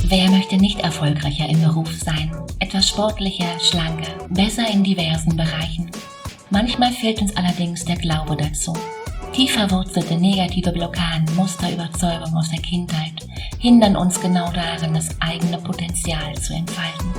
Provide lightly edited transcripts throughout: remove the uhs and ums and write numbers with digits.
Wer möchte nicht erfolgreicher im Beruf sein, etwas sportlicher, schlanker, besser in diversen Bereichen? Manchmal fehlt uns allerdings der Glaube dazu. Tief verwurzelte negative Blockaden, Muster, Überzeugungen aus der Kindheit hindern uns genau daran, das eigene Potenzial zu entfalten.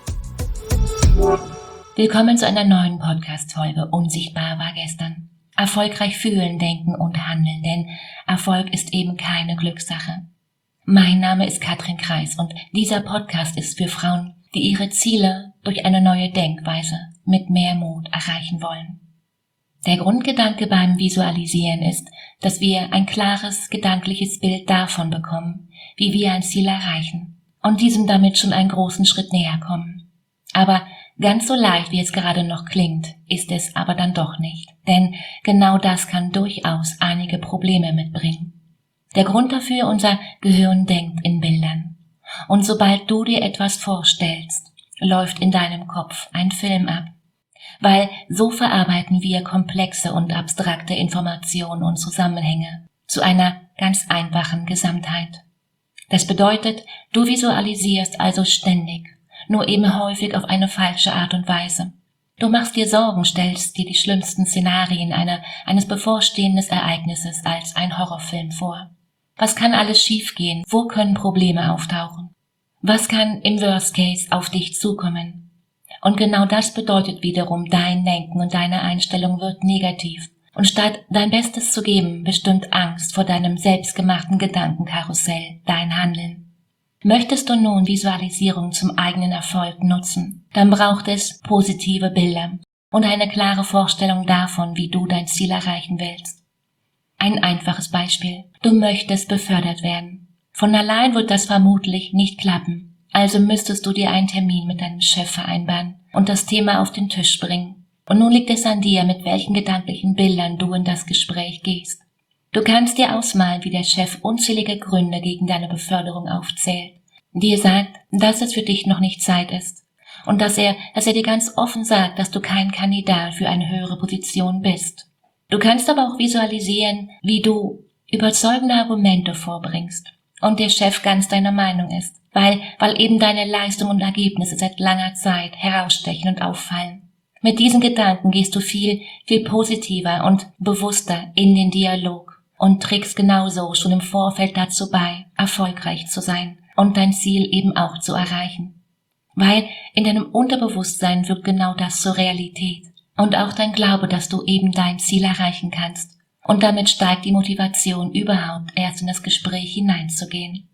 Willkommen zu einer neuen Podcast-Folge Unsichtbar war gestern. Erfolgreich fühlen, denken und handeln, denn Erfolg ist eben keine Glückssache. Mein Name ist Katrin Kreis und dieser Podcast ist für Frauen, die ihre Ziele durch eine neue Denkweise mit mehr Mut erreichen wollen. Der Grundgedanke beim Visualisieren ist, dass wir ein klares gedankliches Bild davon bekommen, wie wir ein Ziel erreichen und diesem damit schon einen großen Schritt näher kommen. Aber ganz so leicht, wie es gerade noch klingt, ist es aber dann doch nicht, denn genau das kann durchaus einige Probleme mitbringen. Der Grund dafür: unser Gehirn denkt in Bildern. Und sobald du dir etwas vorstellst, läuft in deinem Kopf ein Film ab. Weil so verarbeiten wir komplexe und abstrakte Informationen und Zusammenhänge zu einer ganz einfachen Gesamtheit. Das bedeutet, du visualisierst also ständig, nur eben häufig auf eine falsche Art und Weise. Du machst dir Sorgen, stellst dir die schlimmsten Szenarien eines bevorstehenden Ereignisses als ein Horrorfilm vor. Was kann alles schiefgehen? Wo können Probleme auftauchen? Was kann im Worst Case auf dich zukommen? Und genau das bedeutet wiederum, dein Denken und deine Einstellung wird negativ. Und statt dein Bestes zu geben, bestimmt Angst vor deinem selbstgemachten Gedankenkarussell dein Handeln. Möchtest du nun Visualisierung zum eigenen Erfolg nutzen, dann braucht es positive Bilder und eine klare Vorstellung davon, wie du dein Ziel erreichen willst. Ein einfaches Beispiel: Du möchtest befördert werden. Von allein wird das vermutlich nicht klappen. Also müsstest du dir einen Termin mit deinem Chef vereinbaren und das Thema auf den Tisch bringen. Und nun liegt es an dir, mit welchen gedanklichen Bildern du in das Gespräch gehst. Du kannst dir ausmalen, wie der Chef unzählige Gründe gegen deine Beförderung aufzählt, dir sagt, dass es für dich noch nicht Zeit ist und dass er dir ganz offen sagt, dass du kein Kandidat für eine höhere Position bist. Du kannst aber auch visualisieren, wie du überzeugende Argumente vorbringst und der Chef ganz deiner Meinung ist, weil eben deine Leistung und Ergebnisse seit langer Zeit herausstechen und auffallen. Mit diesen Gedanken gehst du viel positiver und bewusster in den Dialog und trägst genauso schon im Vorfeld dazu bei, erfolgreich zu sein und dein Ziel eben auch zu erreichen. Weil in deinem Unterbewusstsein wird genau das zur Realität und auch dein Glaube, dass du eben dein Ziel erreichen kannst. Und damit steigt die Motivation überhaupt erst in das Gespräch hineinzugehen.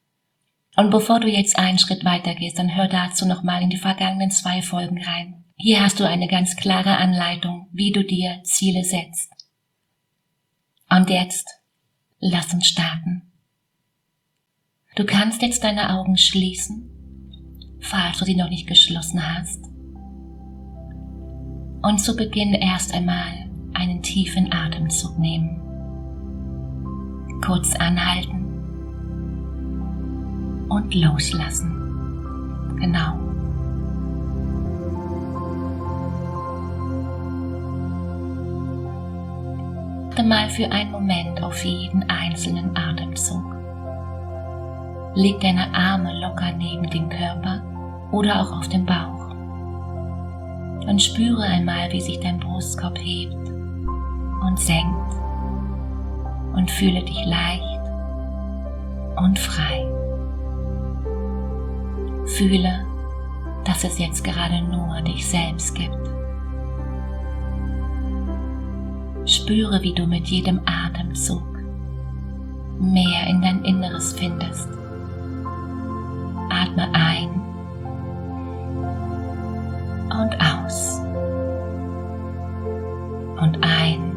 Und bevor du jetzt einen Schritt weiter gehst, dann hör dazu nochmal in die vergangenen 2 Folgen rein. Hier hast du eine ganz klare Anleitung, wie du dir Ziele setzt. Und jetzt, lass uns starten. Du kannst jetzt deine Augen schließen, falls du sie noch nicht geschlossen hast. Und zu Beginn erst einmal einen tiefen Atemzug nehmen. Kurz anhalten. Und loslassen. Genau. Achte mal für einen Moment auf jeden einzelnen Atemzug. Leg deine Arme locker neben den Körper oder auch auf den Bauch. Und spüre einmal, wie sich dein Brustkorb hebt und senkt. Und fühle dich leicht und frei. Fühle, dass es jetzt gerade nur dich selbst gibt. Spüre, wie du mit jedem Atemzug mehr in dein Inneres findest. Atme ein und aus. Und ein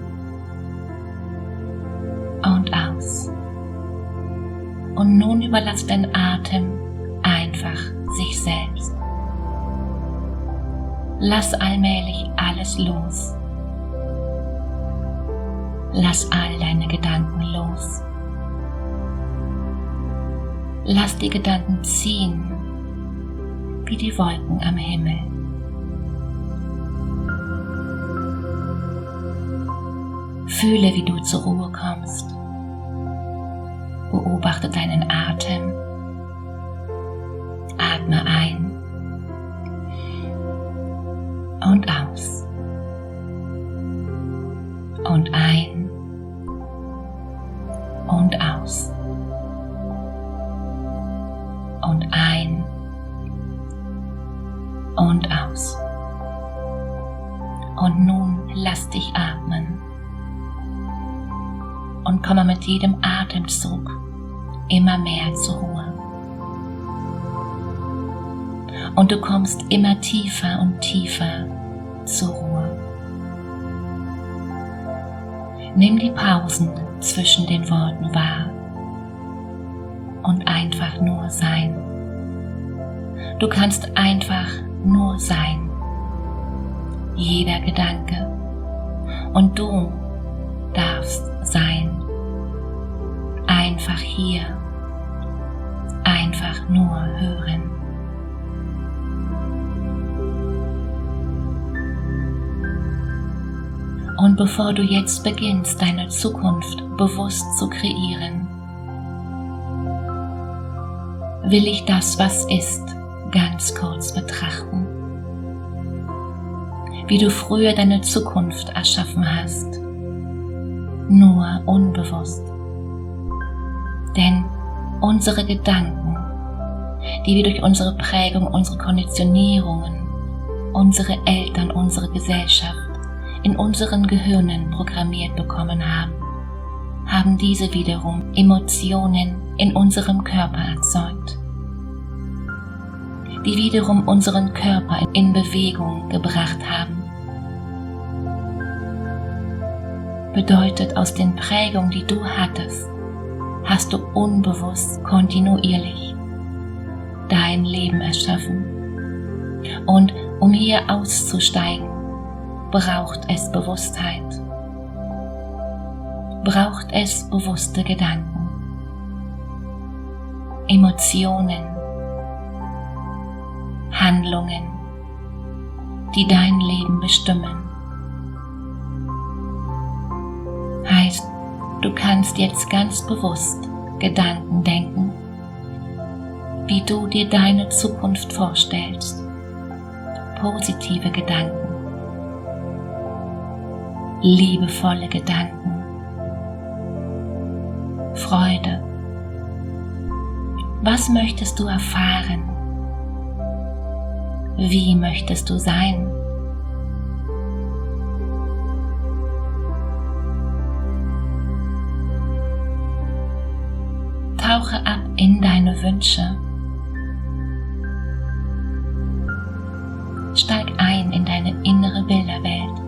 und aus. Und nun überlass dein Atem einfach sich selbst. Lass allmählich alles los. Lass all deine Gedanken los. Lass die Gedanken ziehen, wie die Wolken am Himmel. Fühle, wie du zur Ruhe kommst. Beobachte deinen Atem Atme ein und aus und ein und aus und ein und aus. Und nun lass dich atmen und komme mit jedem Atemzug immer mehr zur Ruhe. Und du kommst immer tiefer und tiefer zur Ruhe. Nimm die Pausen zwischen den Worten wahr und einfach nur sein. Du kannst einfach nur sein. Jeder Gedanke. Und du darfst sein. Einfach hier. Einfach nur hören. Und bevor du jetzt beginnst, deine Zukunft bewusst zu kreieren, will ich das, was ist, ganz kurz betrachten. Wie du früher deine Zukunft erschaffen hast, nur unbewusst. Denn unsere Gedanken, die wir durch unsere Prägung, unsere Konditionierungen, unsere Eltern, unsere Gesellschaft in unseren Gehirnen programmiert bekommen haben, haben diese wiederum Emotionen in unserem Körper erzeugt, die wiederum unseren Körper in Bewegung gebracht haben. Bedeutet, aus den Prägungen, die du hattest, hast du unbewusst kontinuierlich dein Leben erschaffen. Und um hier auszusteigen, braucht es Bewusstheit, braucht es bewusste Gedanken, Emotionen, Handlungen, die dein Leben bestimmen. Heißt, du kannst jetzt ganz bewusst Gedanken denken, wie du dir deine Zukunft vorstellst. Positive Gedanken, liebevolle Gedanken, Freude. Was möchtest du erfahren? Wie möchtest du sein? Tauche ab in deine Wünsche. Steig ein in deine innere Bilderwelt,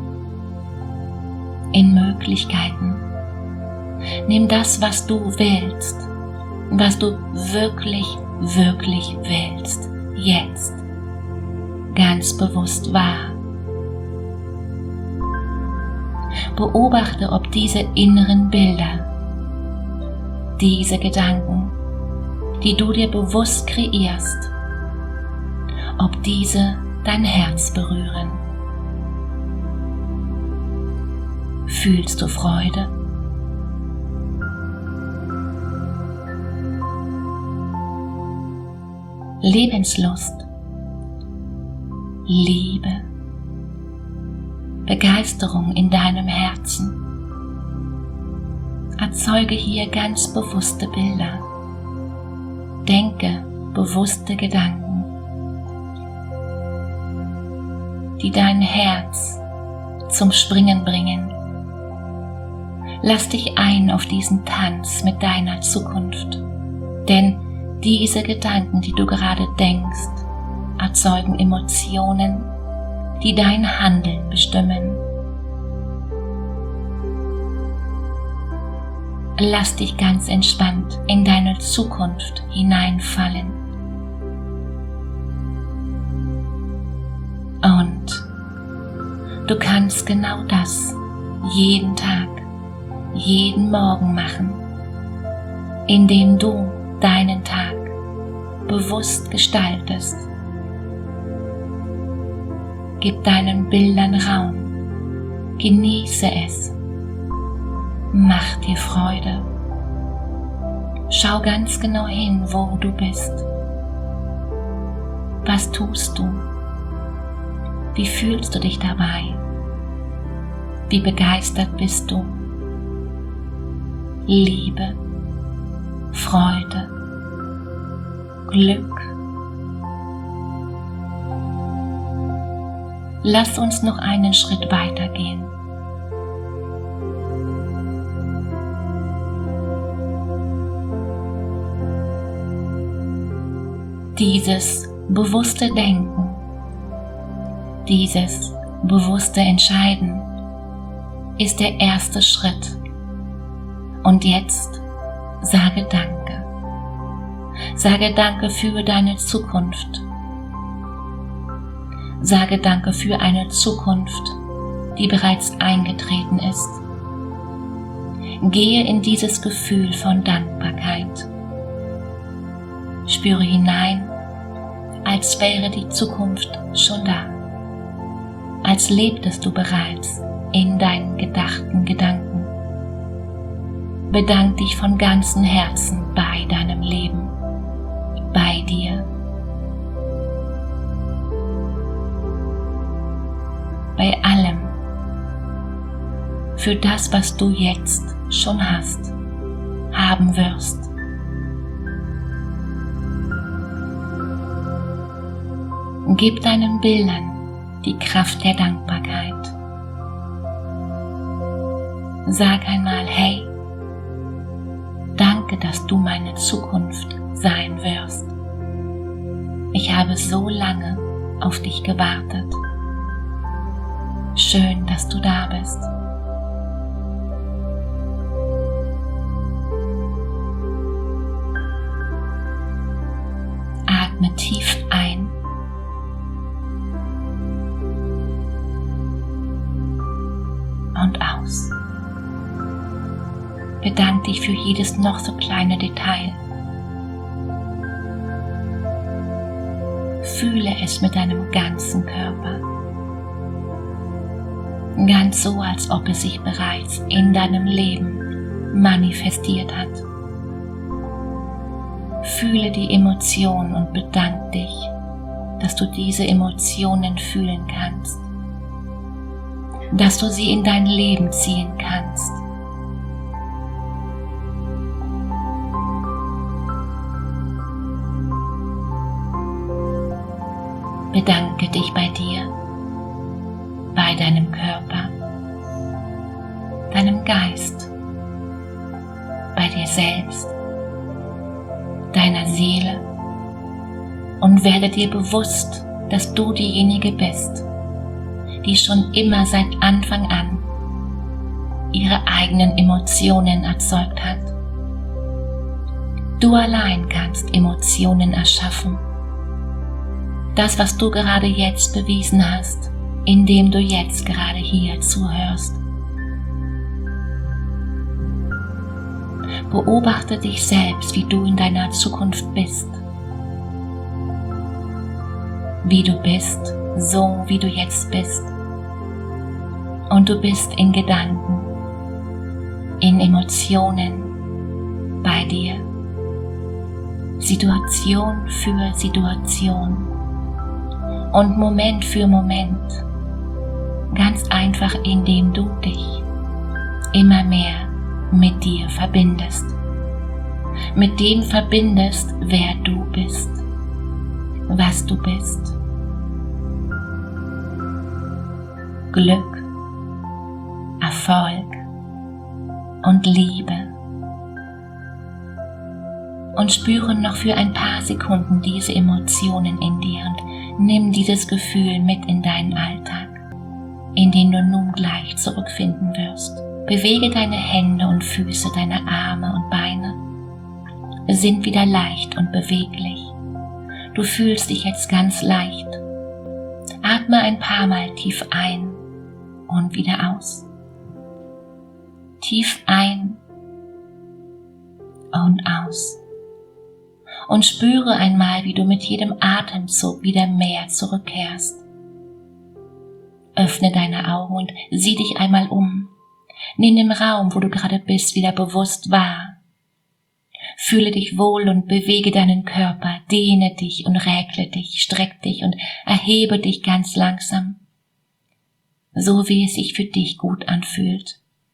in Möglichkeiten. Nimm das, was du willst, was du wirklich, wirklich willst, jetzt, ganz bewusst wahr. Beobachte, ob diese inneren Bilder, diese Gedanken, die du dir bewusst kreierst, ob diese dein Herz berühren. Fühlst du Freude? Lebenslust, Liebe, Begeisterung in deinem Herzen. Erzeuge hier ganz bewusste Bilder. Denke bewusste Gedanken, die dein Herz zum Springen bringen. Lass dich ein auf diesen Tanz mit deiner Zukunft, denn diese Gedanken, die du gerade denkst, erzeugen Emotionen, die dein Handeln bestimmen. Lass dich ganz entspannt in deine Zukunft hineinfallen. Und du kannst genau das jeden Tag, jeden Morgen machen, indem du deinen Tag bewusst gestaltest. Gib deinen Bildern Raum, genieße es, mach dir Freude. Schau ganz genau hin, wo du bist. Was tust du? Wie fühlst du dich dabei? Wie begeistert bist du? Liebe, Freude, Glück. Lass uns noch einen Schritt weitergehen. Dieses bewusste Denken, dieses bewusste Entscheiden ist der erste Schritt. Und jetzt sage Danke. Sage Danke für deine Zukunft. Sage Danke für eine Zukunft, die bereits eingetreten ist. Gehe in dieses Gefühl von Dankbarkeit. Spüre hinein, als wäre die Zukunft schon da, als lebtest du bereits in deinen gedachten Gedanken. Bedank dich von ganzem Herzen bei deinem Leben, bei dir, bei allem, für das, was du jetzt schon hast, haben wirst. Gib deinen Bildern die Kraft der Dankbarkeit. Sag einmal, hey, danke, dass du meine Zukunft sein wirst. Ich habe so lange auf dich gewartet. Schön, dass du da bist. Atme tief ein und aus. Bedank dich für jedes noch so kleine Detail. Fühle es mit deinem ganzen Körper. Ganz so, als ob es sich bereits in deinem Leben manifestiert hat. Fühle die Emotionen und bedank dich, dass du diese Emotionen fühlen kannst. Dass du sie in dein Leben ziehen kannst. Bedanke dich bei dir, bei deinem Körper, deinem Geist, bei dir selbst, deiner Seele und werde dir bewusst, dass du diejenige bist, die schon immer seit Anfang an ihre eigenen Emotionen erzeugt hat. Du allein kannst Emotionen erschaffen. Das, was du gerade jetzt bewiesen hast, indem du jetzt gerade hier zuhörst. Beobachte dich selbst, wie du in deiner Zukunft bist. Wie du bist, so wie du jetzt bist. Und du bist in Gedanken, in Emotionen bei dir. Situation für Situation. Und Moment für Moment, ganz einfach, indem du dich immer mehr mit dir verbindest, mit dem verbindest, wer du bist, was du bist. Glück, Erfolg und Liebe. Und spüre noch für ein paar Sekunden diese Emotionen in dir und nimm dieses Gefühl mit in deinen Alltag, in den du nun gleich zurückfinden wirst. Bewege deine Hände und Füße, deine Arme und Beine. Sind wieder leicht und beweglich. Du fühlst dich jetzt ganz leicht. Atme ein paar Mal tief ein und wieder aus. Tief ein und aus. Und spüre einmal, wie du mit jedem Atemzug wieder mehr zurückkehrst. Öffne deine Augen und sieh dich einmal um. Nimm den Raum, wo du gerade bist, wieder bewusst wahr. Fühle dich wohl und bewege deinen Körper, dehne dich und regle dich, streck dich und erhebe dich ganz langsam, so wie es sich für dich gut anfühlt.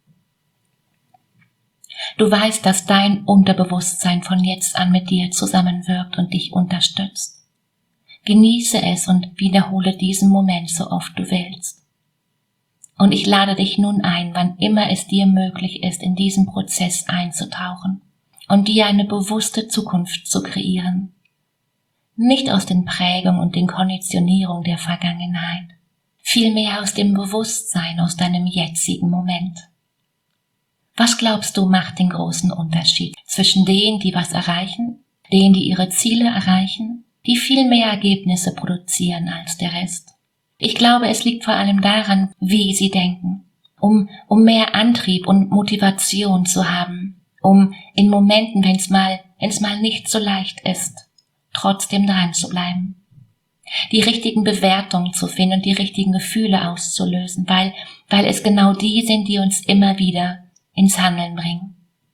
Du weißt, dass dein Unterbewusstsein von jetzt an mit dir zusammenwirkt und dich unterstützt. Genieße es und wiederhole diesen Moment so oft du willst. Und ich lade dich nun ein, wann immer es dir möglich ist, in diesen Prozess einzutauchen und dir eine bewusste Zukunft zu kreieren. Nicht aus den Prägungen und den Konditionierungen der Vergangenheit, vielmehr aus dem Bewusstsein, aus deinem jetzigen Moment. Was glaubst du macht den großen Unterschied zwischen denen, die was erreichen, denen, die ihre Ziele erreichen, die viel mehr Ergebnisse produzieren als der Rest? Ich glaube, es liegt vor allem daran, wie sie denken, um mehr Antrieb und Motivation zu haben, um in Momenten, wenn es mal nicht so leicht ist, trotzdem dran zu bleiben. Die richtigen Bewertungen zu finden und die richtigen Gefühle auszulösen, weil es genau die sind, die uns immer wieder ins Handeln bringen.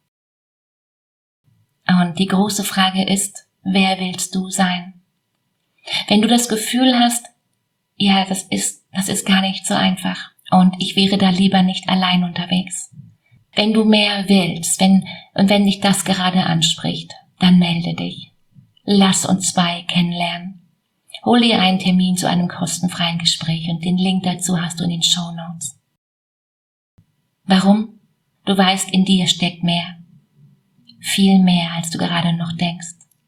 Und die große Frage ist, wer willst du sein? Wenn du das Gefühl hast, ja, das ist gar nicht so einfach und ich wäre da lieber nicht allein unterwegs. Wenn du mehr willst, wenn dich das gerade anspricht, dann melde dich. Lass uns zwei kennenlernen. Hol dir einen Termin zu einem kostenfreien Gespräch und den Link dazu hast du in den Shownotes. Warum? Du weißt, in dir steckt mehr. Viel mehr, als du gerade noch denkst.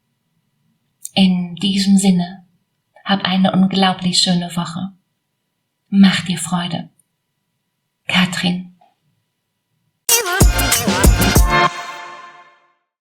In diesem Sinne, hab eine unglaublich schöne Woche. Mach dir Freude. Katrin.